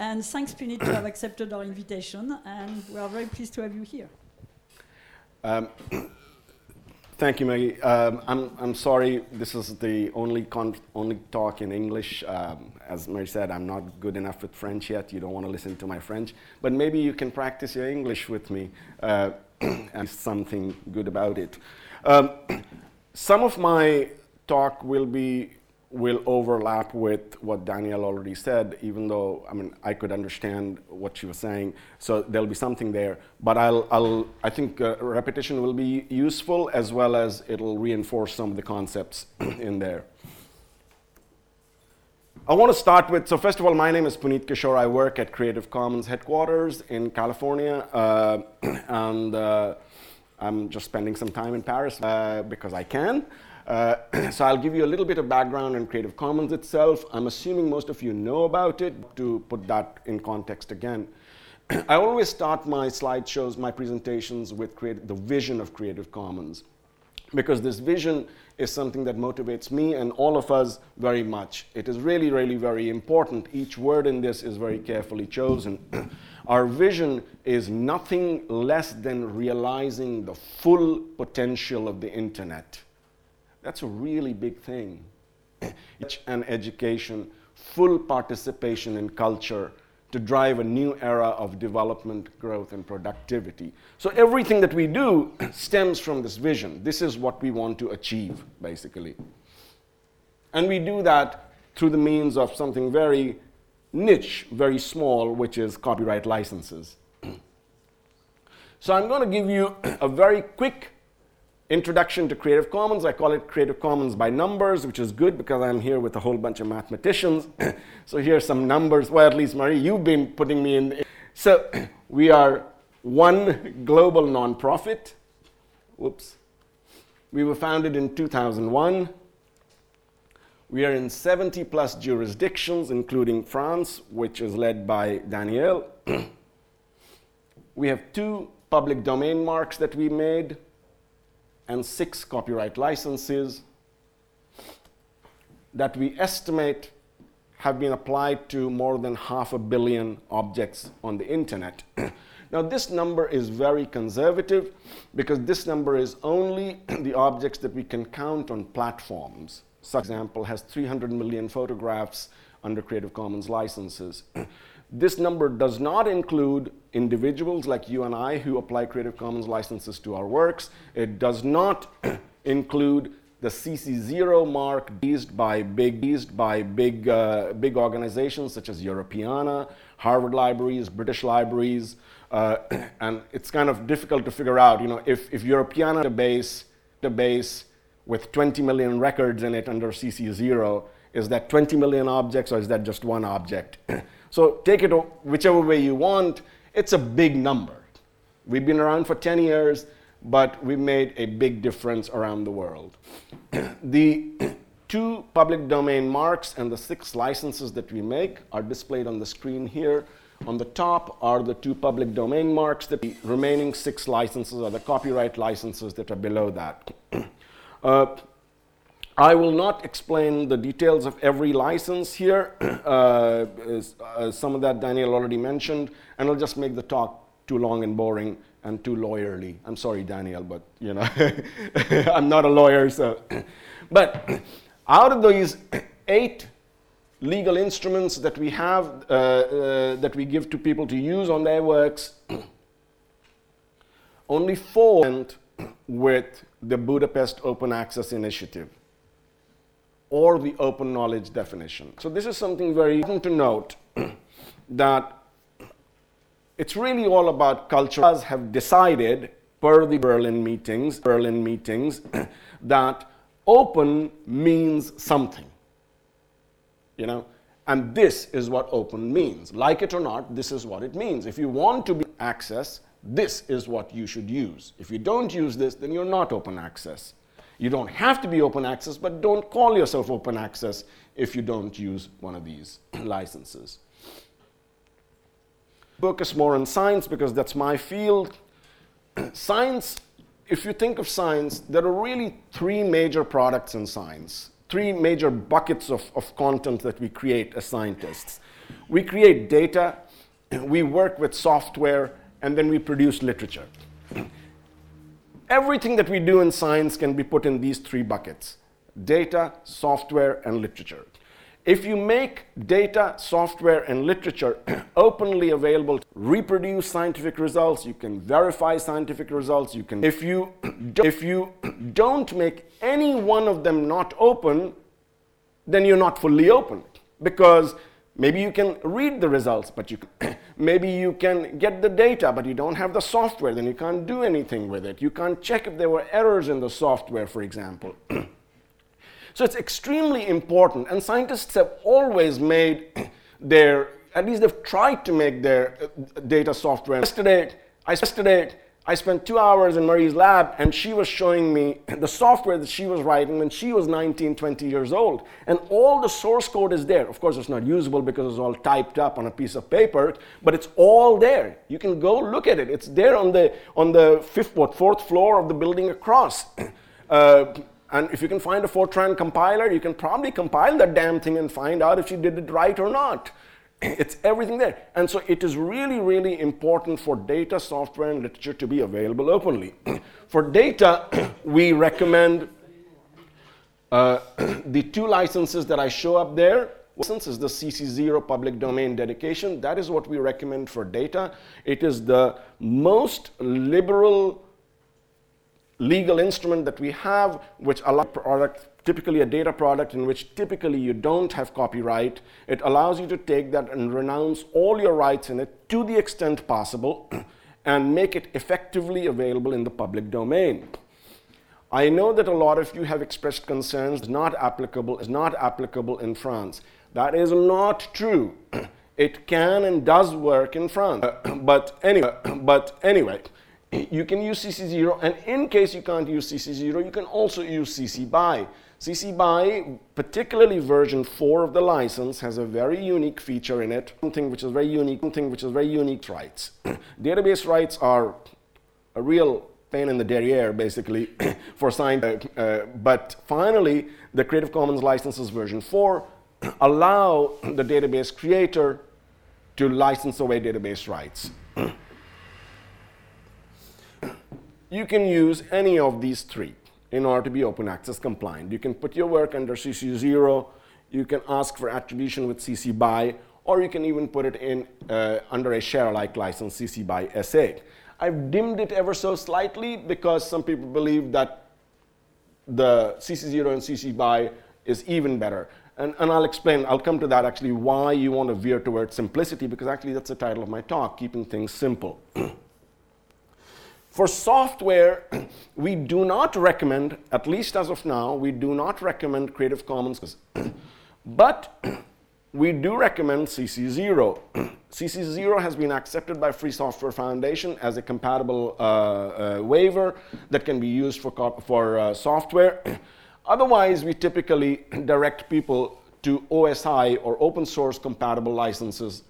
And thanks, Punit, to have accepted our invitation, and we are very pleased to have you here. Thank you, Maggie. I'm sorry, this is the only talk in English. As Mary said, I'm not good enough with French yet. You don't want to listen to my French. But maybe you can practice your English with me and something good about it. Some of my talk will overlap with what Danielle already said, even though, I could understand what she was saying, so there'll be something there. But I think repetition will be useful, as well as it'll reinforce some of the concepts in there. I want to start with, so first of all, my name is Punit Kishore. I work at Creative Commons headquarters in California, and I'm just spending some time in Paris because I can. So I'll give you a little bit of background on Creative Commons itself. I'm assuming most of you know about it. To put that in context again, I always start my slideshows, my presentations with the vision of Creative Commons, because this vision is something that motivates me and all of us very much. It is really, really very important. Each word in this is very carefully chosen. Our vision is nothing less than realizing the full potential of the internet. That's a really big thing. And education, full participation in culture to drive a new era of development, growth, and productivity. So everything that we do stems from this vision. This is what we want to achieve, basically. And we do that through the means of something very niche, very small, which is copyright licenses. So I'm going to give you a very quick introduction to Creative Commons. I call it Creative Commons by numbers, which is good because I'm here with a whole bunch of mathematicians. So here's some numbers. Well, at least, Marie, you've been putting me in. So we are one global nonprofit. Whoops. We were founded in 2001. We are in 70 plus jurisdictions, including France, which is led by Danielle. We have 2 public domain marks that we made, and 6 copyright licenses that we estimate have been applied to more than 500 million objects on the internet. Now, this number is very conservative because this number is only the objects that we can count on platforms. Such example has 300 million photographs under Creative Commons licenses. This number does not include individuals like you and I who apply Creative Commons licenses to our works. It does not include the CC0 mark used by big organizations such as Europeana, Harvard Libraries, British Libraries, and it's kind of difficult to figure out, if Europeana database with 20 million records in it under CC0, is that 20 million objects or is that just one object? So take it whichever way you want. It's a big number. We've been around for 10 years, but we've made a big difference around the world. The 2 public domain marks and the 6 licenses that we make are displayed on the screen here. On the top are the 2 public domain marks. The remaining 6 licenses are the copyright licenses that are below that. I will not explain the details of every license here. Some of that Daniel already mentioned, and I'll just make the talk too long and boring and too lawyerly. I'm sorry, Daniel, but I'm not a lawyer. So, but out of these 8 legal instruments that we have, that we give to people to use on their works, only 4 went with the Budapest Open Access Initiative or the open knowledge definition. So this is something very important to note, that it's really all about culture. Us have decided, per the Berlin meetings, that open means something, and this is what open means. Like it or not, this is what it means. If you want to be access, this is what you should use. If you don't use this, then you're not open access. You don't have to be open access, but don't call yourself open access if you don't use one of these licenses. Focus more on science because that's my field. Science, if you think of science, there are really 3 major products in science, 3 major buckets of content that we create as scientists. We create data, we work with software, and then we produce literature. Everything that we do in science can be put in these three buckets: data, software, and literature. If you make data, software, and literature openly available to reproduce scientific results, you can verify scientific results, you can. If you don't make any one of them not open, then you're not fully open, because maybe you can read the results, but maybe you can get the data, but you don't have the software, then you can't do anything with it. You can't check if there were errors in the software, for example. So it's extremely important, and scientists have always made at least they've tried to make their data software. Yesterday, I spent 2 hours in Marie's lab, and she was showing me the software that she was writing when she was 19, 20 years old. And all the source code is there. Of course, it's not usable because it's all typed up on a piece of paper, but it's all there. You can go look at it. It's there on the fourth floor of the building across. And if you can find a Fortran compiler, you can probably compile that damn thing and find out if she did it right or not. It's everything there. And so it is really, really important for data, software, and literature to be available openly. For data, we recommend the two licenses that I show up there. License is the CC0 public domain dedication. That is what we recommend for data. It is the most liberal legal instrument that we have, which allows typically a data product in which typically you don't have copyright. It allows you to take that and renounce all your rights in it to the extent possible and make it effectively available in the public domain. I know that a lot of you have expressed concerns, is not applicable in France. That is not true. It can and does work in France. But anyway, you can use CC0, and in case you can't use CC0, you can also use CC BY. CC BY, particularly version 4 of the license, has a very unique feature in it, something which is very unique rights. Database rights are a real pain in the derriere, basically, for science. But finally, the Creative Commons licenses version 4 allow the database creator to license away database rights. You can use any of these three in order to be open access compliant. You can put your work under CC0, you can ask for attribution with CC BY, or you can even put it in under a share-alike license, CC BY SA. I've dimmed it ever so slightly because some people believe that the CC0 and CC BY is even better. And I'll come to that actually, why you want to veer towards simplicity, because actually that's the title of my talk, keeping things simple. For software, we do not recommend, at least as of now, we do not recommend Creative Commons, but we do recommend CC0. CC0 has been accepted by Free Software Foundation as a compatible waiver that can be used for software. Otherwise, we typically direct people to OSI or open source compatible licenses,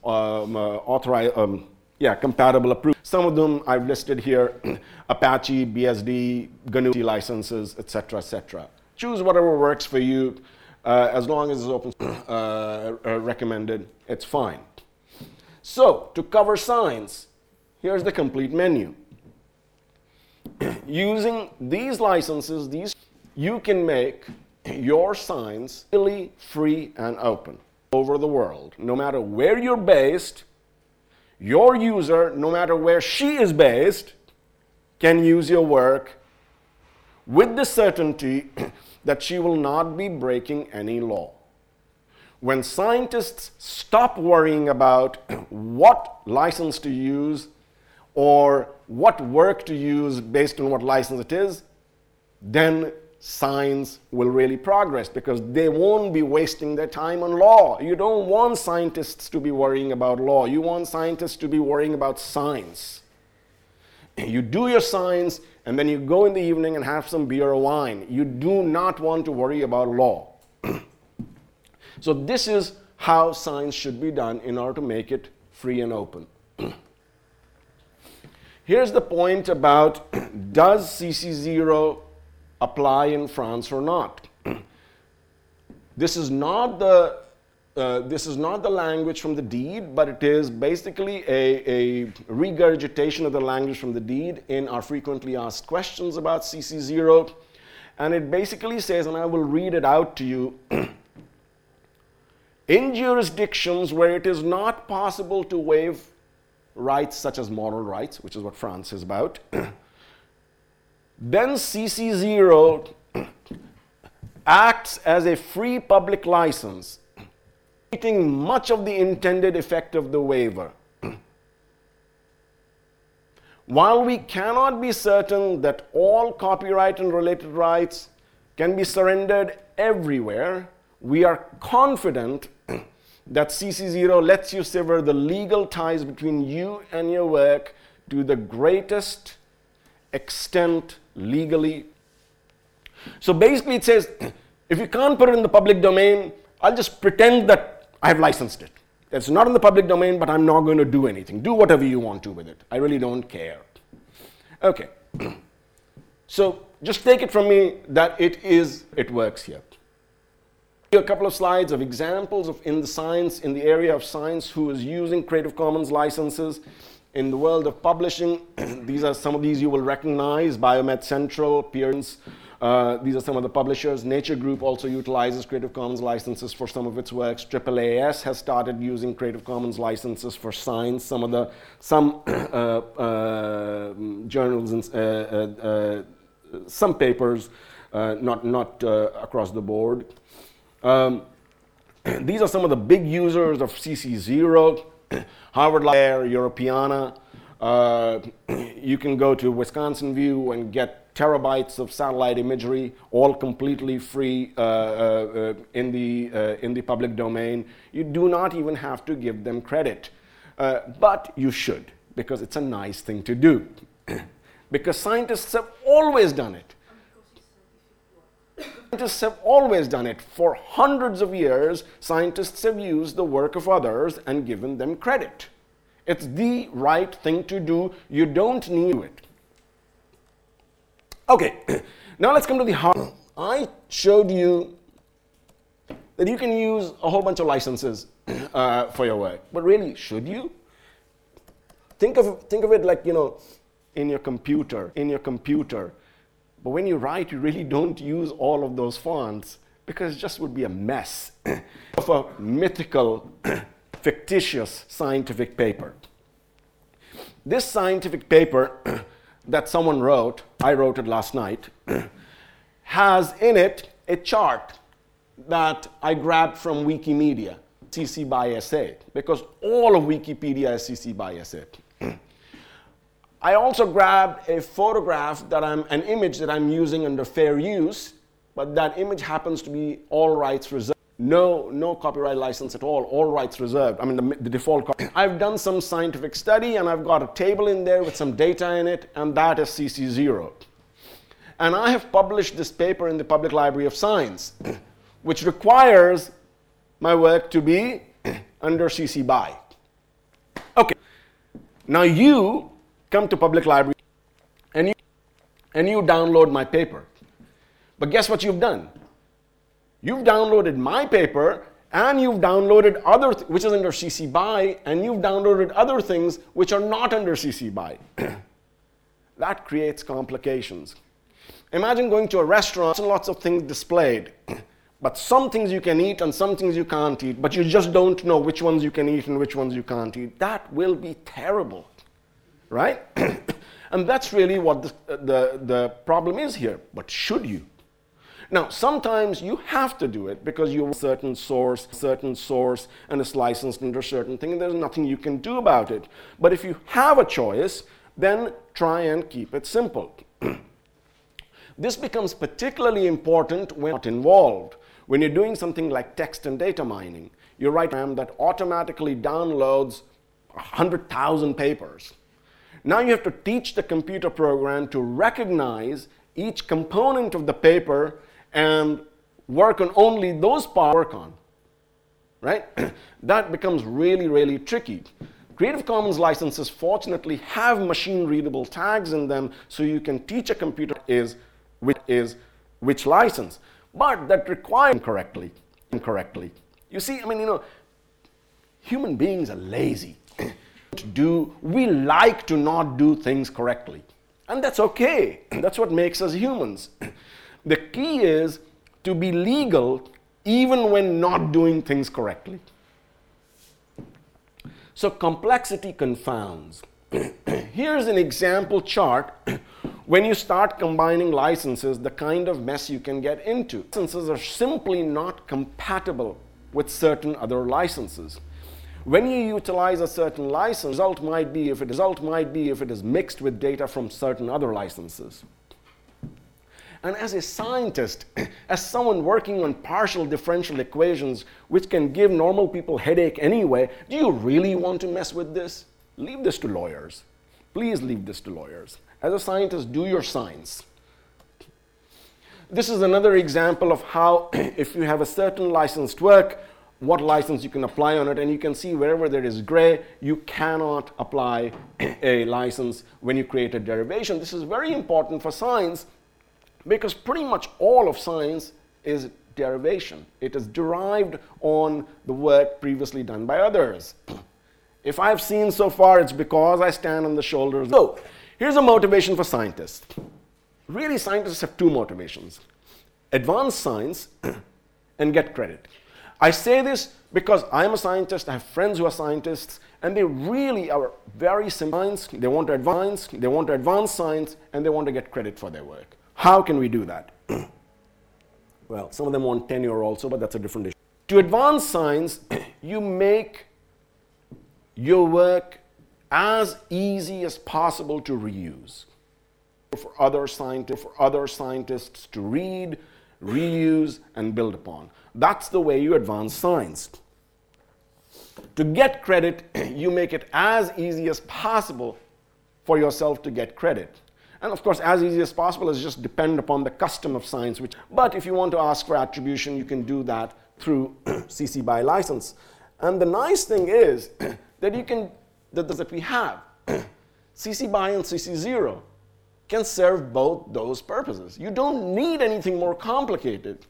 compatible approved. Some of them I've listed here: Apache, BSD, GNU licenses, etc., etc. Choose whatever works for you. As long as it's open recommended, it's fine. So, to cover science, here's the complete menu. Using these licenses, you can make your science really free and open over the world. No matter where you're based, your user, no matter where she is based, can use your work with the certainty that she will not be breaking any law. When scientists stop worrying about what license to use or what work to use based on what license it is, then science will really progress, because they won't be wasting their time on law. You don't want scientists to be worrying about law. You want scientists to be worrying about science. You do your science, and then you go in the evening and have some beer or wine. You do not want to worry about law. So this is how science should be done in order to make it free and open. Here's the point about, does CC0 apply in France or not? This is not the this is not the language from the deed, but it is basically a regurgitation of the language from the deed in our frequently asked questions about CC0. And it basically says, and I will read it out to you, in jurisdictions where it is not possible to waive rights such as moral rights, which is what France is about, then CC0 acts as a free public license, creating much of the intended effect of the waiver. While we cannot be certain that all copyright and related rights can be surrendered everywhere, we are confident that CC0 lets you sever the legal ties between you and your work to the greatest extent legally. So basically it says, if you can't put it in the public domain, I'll just pretend that I have licensed it. It's not in the public domain, but I'm not going to do anything. Do whatever you want to with it. I really don't care. Okay. So just take it from me that it works here. A couple of slides of examples of in the area of science who is using Creative Commons licenses. In the world of publishing, some of these you will recognize: Biomed Central, Pearson. These are some of the publishers. Nature Group also utilizes Creative Commons licenses for some of its works. AAAS has started using Creative Commons licenses for science. Some journals and some papers, not across the board. These are some of the big users of CC0. Harvard Library, Europeana. You can go to Wisconsin View and get terabytes of satellite imagery, all completely free in the public domain. You do not even have to give them credit, but you should, because it's a nice thing to do. Because scientists have always done it. Scientists have always done it. For hundreds of years, scientists have used the work of others and given them credit. It's the right thing to do. You don't need it. Okay, now let's come to the heart. I showed you that you can use a whole bunch of licenses for your work, but really, should you? Think of it like, in your computer. But when you write, you really don't use all of those fonts because it just would be a mess of a mythical, fictitious scientific paper. This scientific paper that someone wrote, I wrote it last night, has in it a chart that I grabbed from Wikimedia, CC by SA, because all of Wikipedia is CC by SA. I also grabbed a photograph an image that I'm using under fair use, but that image happens to be all rights reserved. No copyright license at all rights reserved. I mean, the default copy. I've done some scientific study and I've got a table in there with some data in it, and that is CC0. And I have published this paper in the Public Library of Science, which requires my work to be under CC BY. Okay. Now you come to Public Library and you download my paper. But guess what you've done? You've downloaded my paper and you've downloaded which is under CC BY, and you've downloaded other things which are not under CC BY. That creates complications. Imagine going to a restaurant and lots of things displayed, but some things you can eat and some things you can't eat, but you just don't know which ones you can eat and which ones you can't eat. That will be terrible, right? And that's really what the problem is here. But should you? Now, sometimes you have to do it because you have a certain source, and it's licensed under a certain thing, and there's nothing you can do about it. But if you have a choice, then try and keep it simple. This becomes particularly important when you're not involved. When you're doing something like text and data mining, you write a program that automatically downloads 100,000 papers. Now you have to teach the computer program to recognize each component of the paper and work on only those parts work on, right? That becomes really, really tricky. Creative Commons licenses fortunately have machine-readable tags in them, so you can teach a computer which license. But that requires incorrectly. You see, human beings are lazy. We like to not do things correctly. And that's okay. That's what makes us humans. The key is to be legal even when not doing things correctly. So complexity confounds. Here's an example chart. When you start combining licenses, the kind of mess you can get into. Licenses are simply not compatible with certain other licenses. When you utilize a certain license, the result might be if it is mixed with data from certain other licenses. And as a scientist, as someone working on partial differential equations, which can give normal people headache anyway, do you really want to mess with this? Leave this to lawyers. Please leave this to lawyers. As a scientist, do your science. This is another example of how, if you have a certain licensed work, what license you can apply on it, and you can see wherever there is gray, you cannot apply a license when you create a derivation. This is very important for science because pretty much all of science is derivation. It is derived on the work previously done by others. If I've seen so far, it's because I stand on the shoulders. So, here's a motivation for scientists. Really, scientists have two motivations: advance science and get credit. I say this because I'm a scientist, I have friends who are scientists, and they really are very simple. They want to advance science, and they want to get credit for their work. How can we do that? Well, some of them want tenure also, but that's a different issue. To advance science, you make your work as easy as possible to reuse. For other scientists to read, reuse, and build upon. That's the way you advance science. To get credit, you make it as easy as possible for yourself to get credit. And of course, as easy as possible is just depend upon the custom of science. But if you want to ask for attribution, you can do that through CC BY license. And the nice thing is that we have CC BY and CC 0 can serve both those purposes. You don't need anything more complicated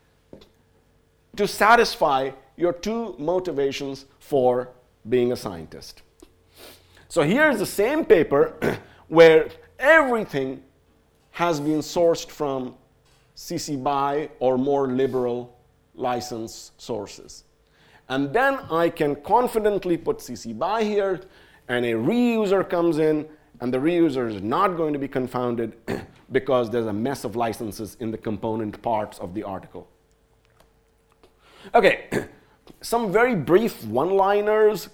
to satisfy your two motivations for being a scientist. So here's the same paper where everything has been sourced from CC BY or more liberal license sources. And then I can confidently put CC BY here, and a reuser comes in, and the reuser is not going to be confounded because there's a mess of licenses in the component parts of the article. Okay, some very brief one-liners.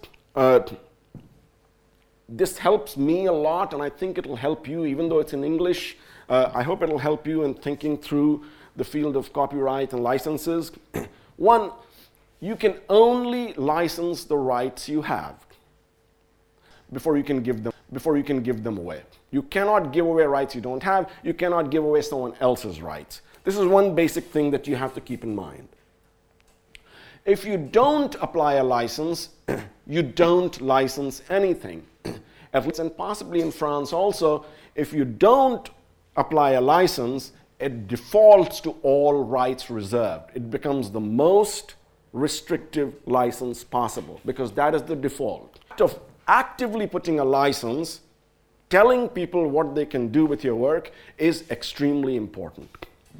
This helps me a lot, and I think it'll help you, even though it's in English. I hope it'll help you in thinking through the field of copyright and licenses. One, you can only license the rights you have before you can give them away. You cannot give away rights you don't have. You cannot give away someone else's rights. This is one basic thing that you have to keep in mind. If you don't apply a license, you don't license anything. At least, and possibly in France also, if you don't apply a license, it defaults to all rights reserved. It becomes the most restrictive license possible because that is the default. Of actively putting a license, telling people what they can do with your work is extremely important.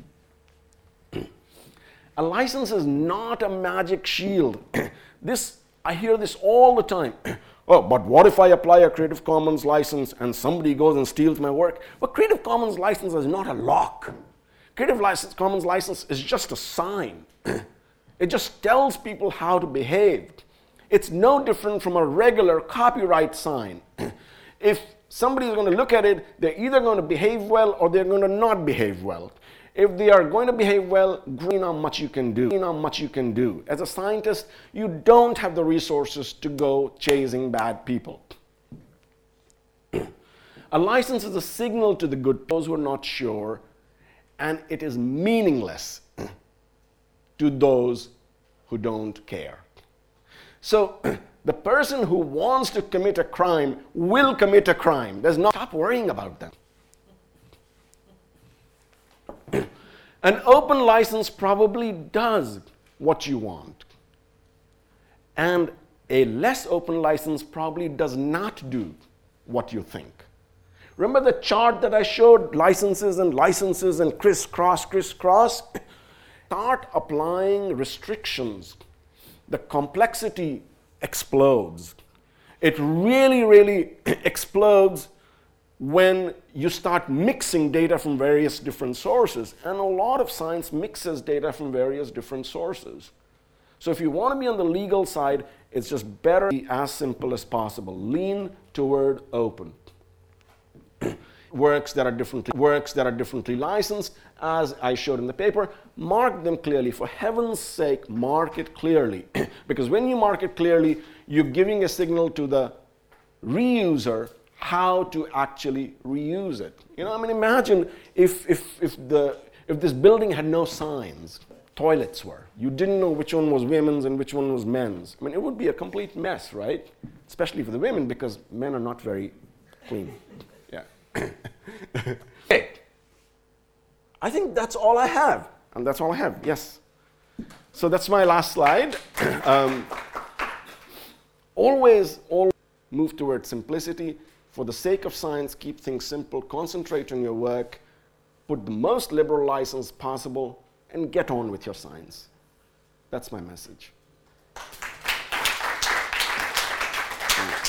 A license is not a magic shield. I hear this all the time. Oh, but what if I apply a Creative Commons license and somebody goes and steals my work? Well, Creative Commons license is not a lock. Creative Commons license is just a sign. It just tells people how to behave. It's no different from a regular copyright sign. If somebody is going to look at it, they're either going to behave well or they're going to not behave well. If they are going to behave well, green how much you can do. As a scientist, you don't have the resources to go chasing bad people. A license is a signal to the good, those who are not sure, and it is meaningless to those who don't care. So the person who wants to commit a crime will commit a crime. Stop worrying about them. An open license probably does what you want. And a less open license probably does not do what you think. Remember the chart that I showed, licenses and crisscross, crisscross? Start applying restrictions. The complexity explodes. It really, really explodes when you start mixing data from various different sources. And a lot of science mixes data from various different sources. So if you want to be on the legal side, it's just better to be as simple as possible. Lean toward open. Works that are differently licensed, as I showed in the paper, mark them clearly. For heaven's sake, mark it clearly. Because when you mark it clearly, you're giving a signal to the reuser how to actually reuse it. You know, I mean, imagine if this building had no signs. Toilets were. You didn't know which one was women's and which one was men's. I mean, it would be a complete mess, right? Especially for the women, because men are not very clean. Yeah. Okay. I think that's all I have. And that's all I have, yes. So that's my last slide. Always move towards simplicity. For the sake of science, keep things simple. Concentrate on your work. Put the most liberal license possible. And get on with your science. That's my message.